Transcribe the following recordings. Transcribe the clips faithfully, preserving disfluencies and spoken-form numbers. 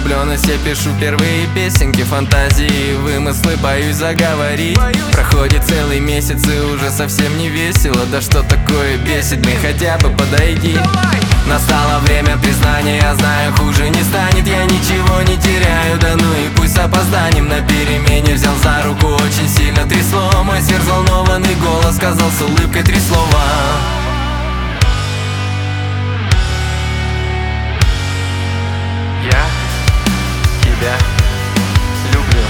влюбленность я пишу первые песенки, фантазии, вымыслы, боюсь заговорить. Проходит целый месяц и уже совсем не весело. Да что такое бесит, мне хотя бы подойди. Настало время признания, я знаю, хуже не станет. Я ничего не теряю, да ну и пусть с опозданием. На перемене взял за руку, очень сильно трясло. Мой сверхвзволнованный голос сказал с улыбкой три слова: я тебя люблю.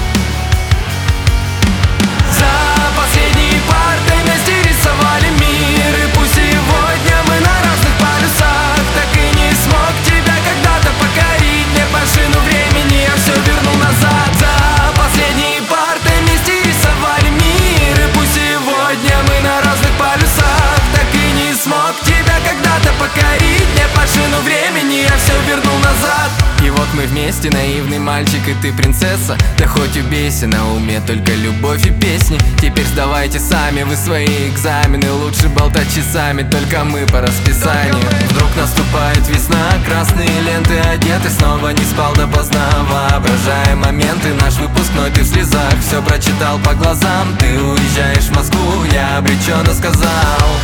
За последней партой вместе рисовали мир, и пусть сегодня мы на разных полюсах, так и не смог тебя когда-то покорить. Мне машину времени, я все вернул назад. За последней партой вместе рисовали мир, и пусть сегодня мы на разных полюсах, так и не смог тебя когда-то покорить. Мне машину времени, я все вернул назад. И вот мы вместе, наивный мальчик и ты принцесса. Да хоть убейся, на уме только любовь и песни. Теперь сдавайте сами вы свои экзамены, лучше болтать часами, только мы по расписанию. Вдруг наступает весна, красные ленты одеты, снова не спал допоздна, воображая моменты. Наш выпускной, ты в слезах, все прочитал по глазам. Ты уезжаешь в Москву, я обреченно сказал: